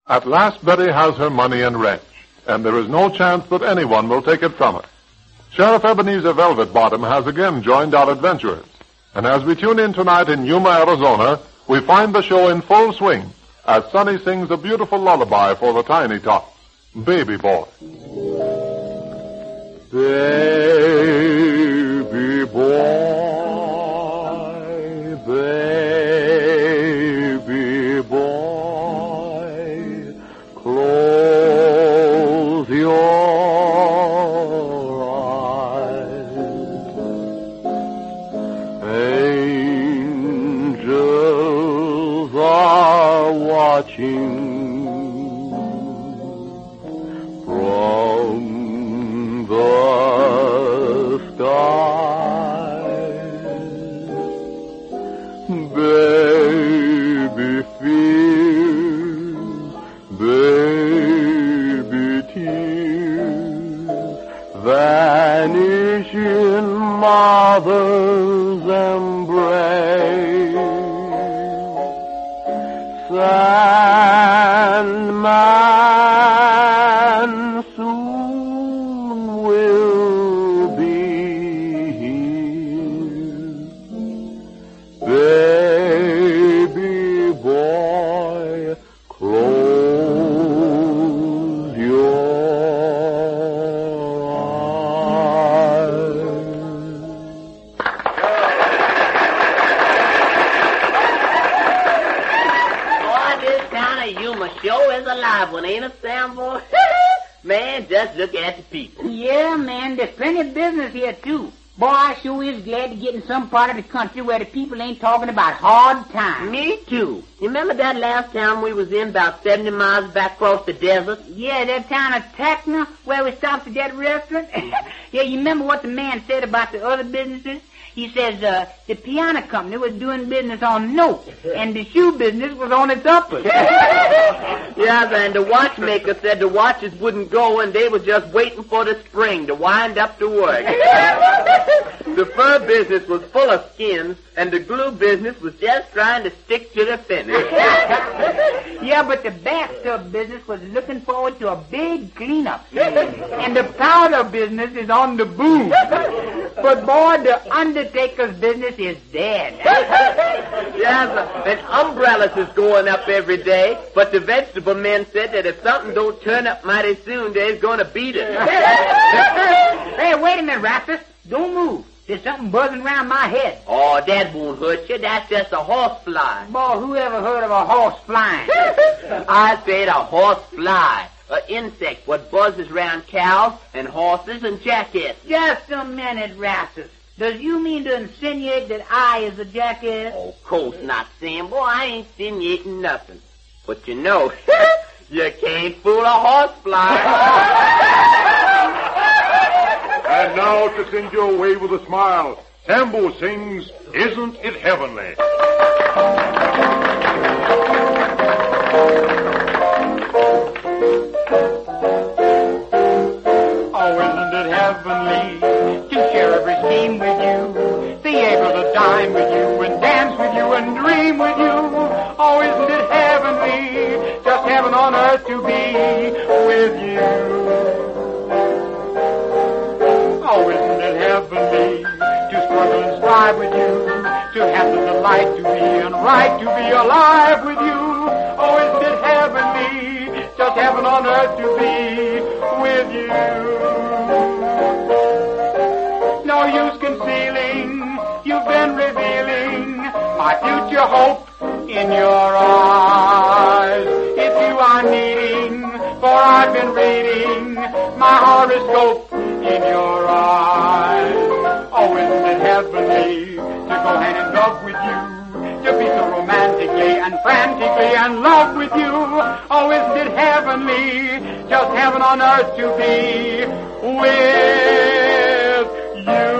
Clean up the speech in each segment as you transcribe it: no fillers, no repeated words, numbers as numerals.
At last, Betty has her money and wrench, and there is no chance that anyone will take it from her. Sheriff Ebenezer Velvet Bottom has again joined our adventurers. And as we tune in tonight in Yuma, Arizona, we find the show in full swing as Sonny sings a beautiful lullaby for the tiny tots, Baby Boy. Baby boy, baby boy, close your eyes. Angels are watching from the baby fears, baby tears vanish in mother's embrace. Sandman soon will be here. Baby boy, close your eyes. Boy, this town of Yuma show is a live one, ain't it, Sam, boy? Man, just look at the people. Yeah, man, there's plenty of business here, too. Boy, I sure is glad to get in some part of the country where the people ain't talking about hard times. Me, too. You remember that last town we was in about 70 miles back across the desert? Yeah, that town of Tacna where we stopped at that restaurant. Yeah, you remember what the man said about the other businesses? He says the piano company was doing business on notes, and the shoe business was on its uppers. Yes, and the watchmaker said the watches wouldn't go, and they were just waiting for the spring to wind up the work. The fur business was full of skins, and the glue business was just trying to stick to the finish. Yeah, but the bathtub business was looking forward to a big cleanup. And the powder business is on the boom. But, boy, the undertaker's business is dead. Yes, and umbrellas is going up every day, but the vegetable men said that if something don't turn up mighty soon, they's going to beat it. Hey, wait a minute, Rastus. Don't move. There's something buzzing around my head. Oh, that won't hurt you. That's just a horsefly. Boy, who ever heard of a horse flying? I said a horsefly. An insect what buzzes around cows and horses and jackasses. Just a minute, Rastus. Does you mean to insinuate that I is a jackass? Oh, of course not, Sam. Boy, I ain't insinuating nothing. But you know, you can't fool a horsefly. And now to send you away with a smile, Sambo sings, Isn't It Heavenly? Oh, isn't it heavenly to share every scheme with you, be able to dine with you and dance with you and dream with you? Oh, isn't it heavenly, just heaven on earth to be with you? Oh, isn't it heavenly to struggle and strive with you, to have the delight to be and right to be alive with you? Oh, isn't it heavenly, just heaven on earth to be with you? No use concealing, you've been revealing my future hope in your eyes. If you are needing, for I've been reading my horoscope in your eyes. Oh, isn't it heavenly to go hand in glove with you, to be so romantically and frantically in love with you? Oh, isn't it heavenly, just heaven on earth to be with you?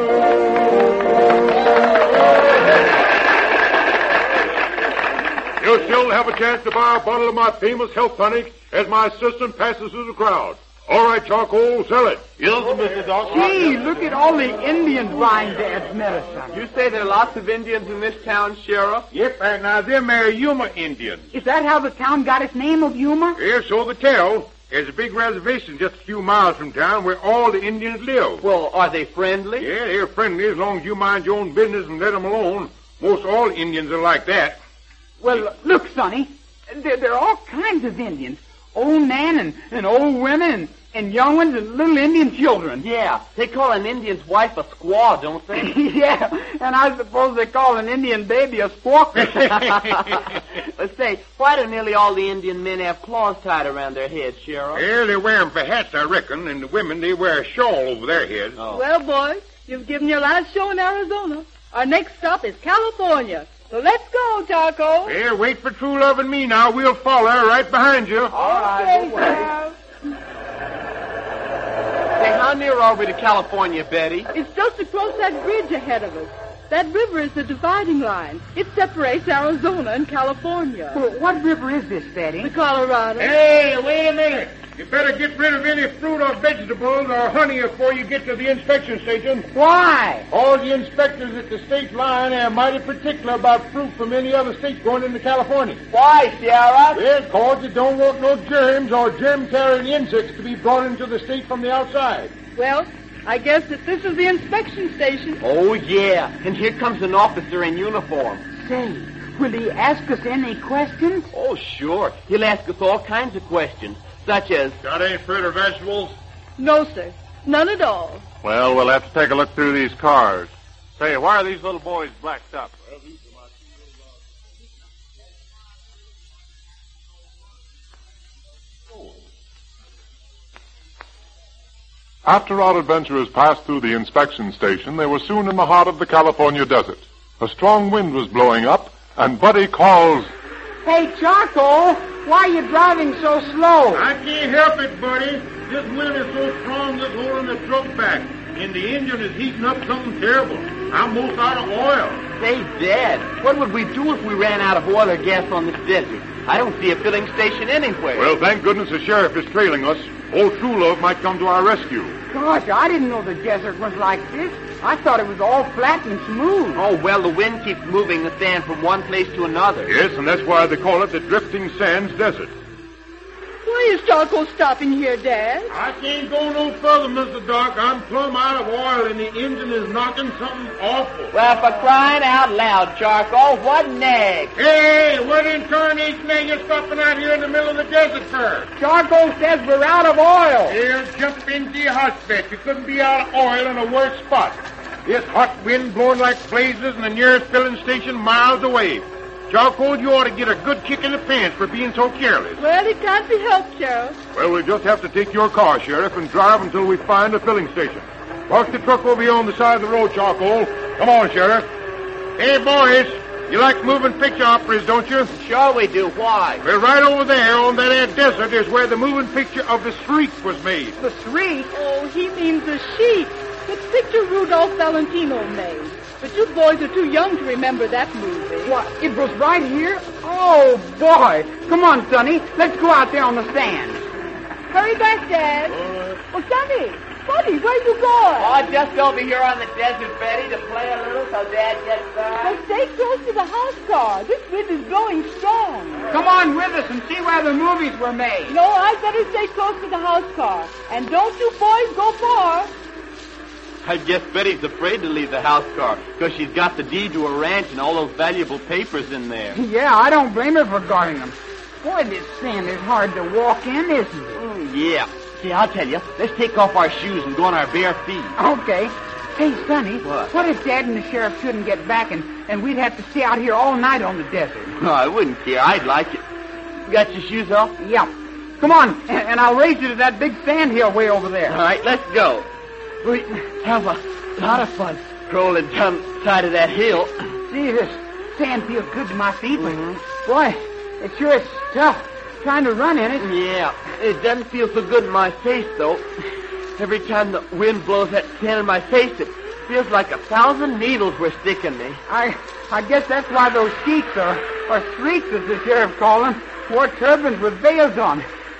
You'll still have a chance to buy a bottle of my famous health tonic as my assistant passes through the crowd. All right, Charcoal, sell it. Yes, Mr. Doc. Gee, look at all the Indians buying Dad's medicine. You say there are lots of Indians in this town, Sheriff? Yep, and now they're Yuma Indians. Is that how the town got its name of Yuma? Yeah, so they tell. There's a big reservation just a few miles from town where all the Indians live. Well, are they friendly? Yeah, they're friendly as long as you mind your own business and let them alone. Most all Indians are like that. Well, look, Sonny, there are all kinds of Indians. Old men and old women and young ones and little Indian children. Yeah, they call an Indian's wife a squaw, don't they? Yeah, and I suppose they call an Indian baby a squawker. Let's say, why do nearly all the Indian men have claws tied around their heads, Sheriff? Yeah, they wear 'em for hats, I reckon, and the women, they wear a shawl over their heads. Oh. Well, boys, you've given your last show in Arizona. Our next stop is California. So let's go, Charcoal. Yeah, wait for True Love and me now. We'll follow right behind you. Okay, Sheriff. Say, how near are we to California, Betty? It's just across that bridge ahead of us. That river is the dividing line. It separates Arizona and California. Well, what river is this, Betty? The Colorado. Hey, wait a minute. You better get rid of any fruit or vegetables or honey before you get to the inspection station. Why? All the inspectors at the state line are mighty particular about fruit from any other state going into California. Why, Sheriff? Yeah, 'cause you don't want no germs or germ-carrying insects to be brought into the state from the outside. Well, I guess that this is the inspection station. Oh, yeah, and here comes an officer in uniform. Say, will he ask us any questions? Oh, sure. He'll ask us all kinds of questions, such as, Got any fruit or vegetables? No, sir. None at all. Well, we'll have to take a look through these cars. Say, why are these little boys blacked up? After our adventurers passed through the inspection station, they were soon in the heart of the California desert. A strong wind was blowing up, and Buddy calls, Hey, Charcoal, why are you driving so slow? I can't help it, buddy. This wind is so strong it's holding the truck back, and the engine is heating up something terrible. I'm most out of oil. say, Dad, what would we do if we ran out of oil or gas on this desert? I don't see a filling station anywhere. Well, thank goodness the sheriff is trailing us. Old True Love might come to our rescue. Gosh, I didn't know the desert was like this. I thought it was all flat and smooth. Oh, well, the wind keeps moving the sand from one place to another. Yes, and that's why they call it the Drifting Sands Desert. Why is Charcoal stopping here, Dad? I can't go no further, Mr. Doc. I'm plumb out of oil, and the engine is knocking something awful. Well, for crying out loud, Charcoal, what next? Hey, what in tarnation are you stopping out here in the middle of the desert for? Charcoal says we're out of oil. Here, jump into your hotbed. You couldn't be out of oil in a worse spot. This hot wind blowing like blazes and the nearest filling station miles away. Charcoal, you ought to get a good kick in the pants for being so careless. Well, it can't be helped, Sheriff. Well, we'll just have to take your car, Sheriff, and drive until we find a filling station. Park the truck over here on the side of the road, Charcoal. Come on, Sheriff. Hey, boys, you like moving picture operas, don't you? Sure we do. Why? Well, right over there on that air desert is where the moving picture of the Streak was made. The street? Oh, he means the sheep. The picture Rudolph Valentino made. But you boys are too young to remember that movie. What, it was right here? Oh, boy. Come on, Sonny. Let's go out there on the sand. Hurry back, Dad. Oh, Sonny, where you going? Oh, just over here on the desert, Betty, to play a little till Dad gets back. Well, stay close to the house car. This wind is blowing strong. Come on with us and see where the movies were made. No, I'd better stay close to the house car. And don't you boys go far. I guess Betty's afraid to leave the house car because she's got the deed to her ranch and all those valuable papers in there. Yeah, I don't blame her for guarding them. Boy, this sand is hard to walk in, isn't it? Yeah. See, I'll tell you, let's take off our shoes and go on our bare feet. Okay. Hey, Sonny, What? if Dad and the sheriff shouldn't get back and we'd have to stay out here all night on the desert? No, I wouldn't care. I'd like it. You got your shoes off? Yeah. Come on, and I'll raise you to that big sand hill way over there. All right, let's go. We have a lot of fun crawling down the side of that hill. See, this sand feels good to my feet, but boy, it sure is tough trying to run in it. Yeah, it doesn't feel so good in my face, though. Every time the wind blows that sand in my face, it feels like 1,000 needles were sticking me. I guess that's why those sheiks, or streaks as the sheriff called them, wore turbans with veils on.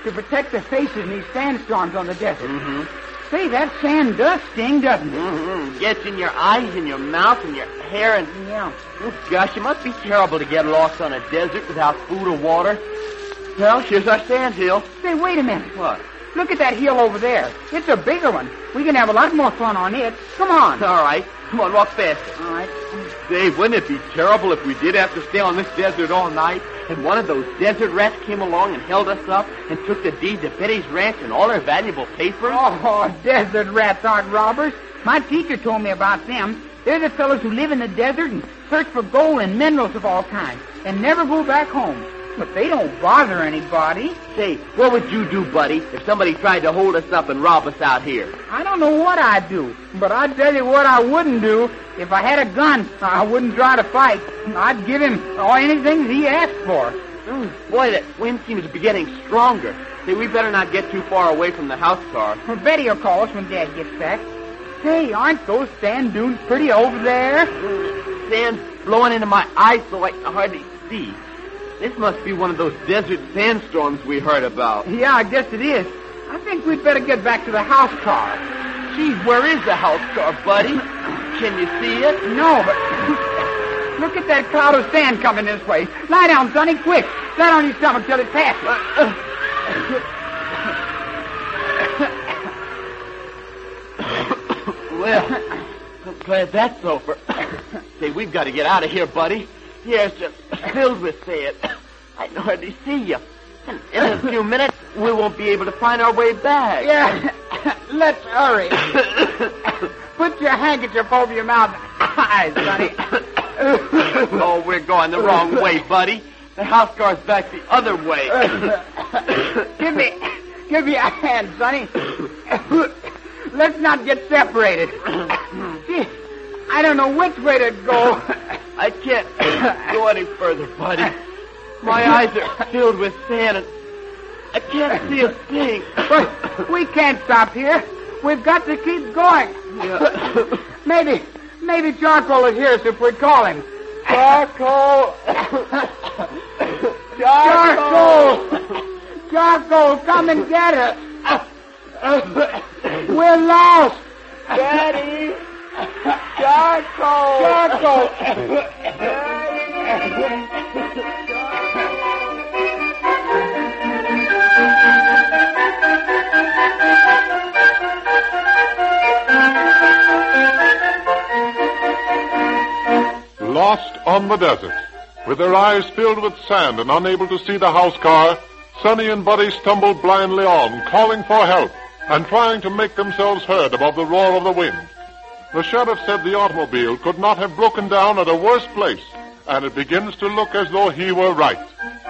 to protect their faces in these sandstorms on the desert. Mm-hmm. Say, that sand does sting, doesn't it? Mm-hmm. Gets in your eyes and your mouth and your hair and... Yeah. Oh, gosh, it must be terrible to get lost on a desert without food or water. Well, here's our sand hill. Say, wait a minute. What? Look at that hill over there. It's a bigger one. We can have a lot more fun on it. Come on. All right. Come on, walk faster. All right. Say, wouldn't it be terrible if we did have to stay on this desert all night and one of those desert rats came along and held us up and took the deed to Betty's ranch and all her valuable papers? Oh, desert rats aren't robbers. My teacher told me about them. They're the fellows who live in the desert and search for gold and minerals of all kinds and never go back home. But they don't bother anybody. Say, what would you do, buddy, if somebody tried to hold us up and rob us out here? I don't know what I'd do, but I'd tell you what I wouldn't do. If I had a gun, I wouldn't try to fight. I'd give him anything he asked for. Boy, that wind seems to be getting stronger. Say, we better not get too far away from the house car. Well, Betty will call us when Dad gets back. Say, aren't those sand dunes pretty over there? Sand's blowing into my eyes so I can hardly see. This must be one of those desert sandstorms we heard about. Yeah, I guess it is. I think we'd better get back to the house car. Gee, where is the house car, buddy? Can you see it? No, but look at that cloud of sand coming this way. Lie down, Sonny, quick. Lie on your stomach till it passes. Well, I'm glad that's over. Say, we've got to get out of here, buddy. The air's just filled with sand. I can hardly see you. And in a few minutes, we won't be able to find our way back. Yeah, let's hurry. Put your handkerchief over your mouth and eyes, Sonny. Oh, we're going the wrong way, buddy. The house car's back the other way. Give me a hand, Sonny. Let's not get separated. Gee, I don't know which way to go. I can't go any further, buddy. My eyes are filled with sand, and I can't see a thing. But we can't stop here. We've got to keep going. Yeah. Maybe Charcoal will hear us if we call him. Charcoal! Charcoal, come and get us. We're lost. Daddy! Charcoal! Lost on the desert, with their eyes filled with sand and unable to see the house car, Sonny and Buddy stumbled blindly on, calling for help and trying to make themselves heard above the roar of the wind. The sheriff said the automobile could not have broken down at a worse place, and it begins to look as though he were right.